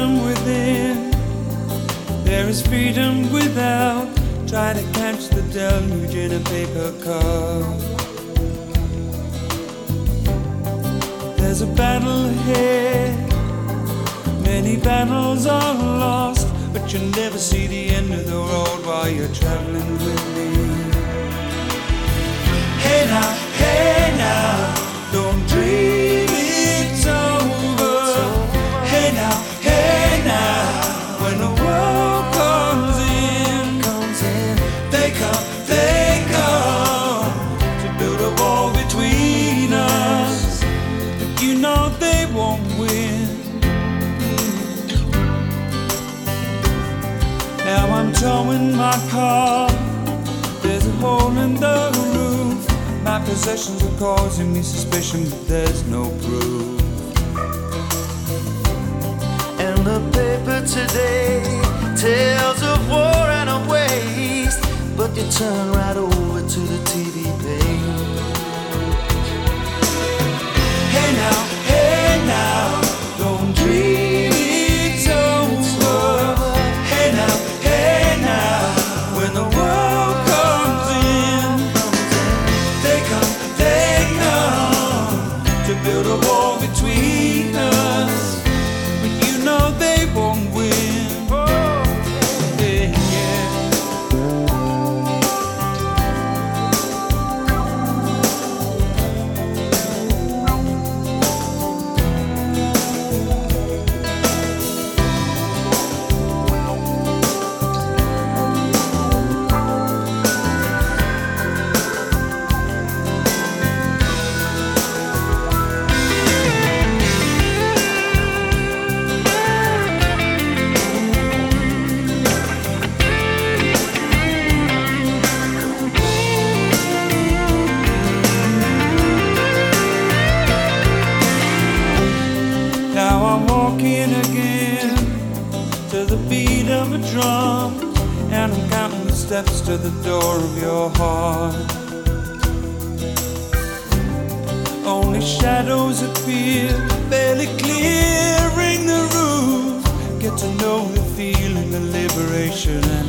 freedom within, there is freedom without. Try to catch the deluge in a paper cup. There's a battle ahead, many battles are lost, but you'll never see the end of the road while you're traveling with me. Hey now, don't dream it's over. Hey now, when the world comes in, they come to build a wall between us, but you know they won't win. Now I'm towing my car, there's a hole in the roof. My possessions are causing me suspicion, but there's no proof. And the paper today tells of war and of waste, but you turn right over to the TV page. Hey now, don't dream it's over. Hey now, when the world comes in, they come to build a wall between us, but you know they won't win. Now I'm walking again to the beat of a drum, and I'm counting the steps to the door of your heart. Only shadows appear, barely clearing the roof. Get to know the feeling of liberation